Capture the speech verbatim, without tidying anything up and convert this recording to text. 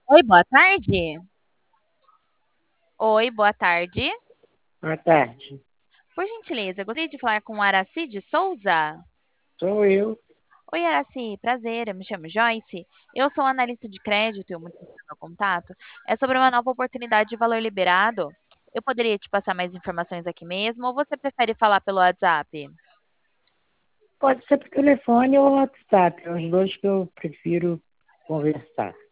Oi, boa tarde. Oi, boa tarde. Boa tarde. Por gentileza, eu gostaria de falar com Araci de Souza. Sou eu. Oi, Araci, prazer, eu me chamo Joyce. Eu sou analista de crédito e o motivo do meu contato é sobre uma nova oportunidade de valor liberado. Eu poderia te passar mais informações aqui mesmo ou você prefere falar pelo WhatsApp? Pode ser por telefone ou WhatsApp, é os dois que eu prefiro conversar.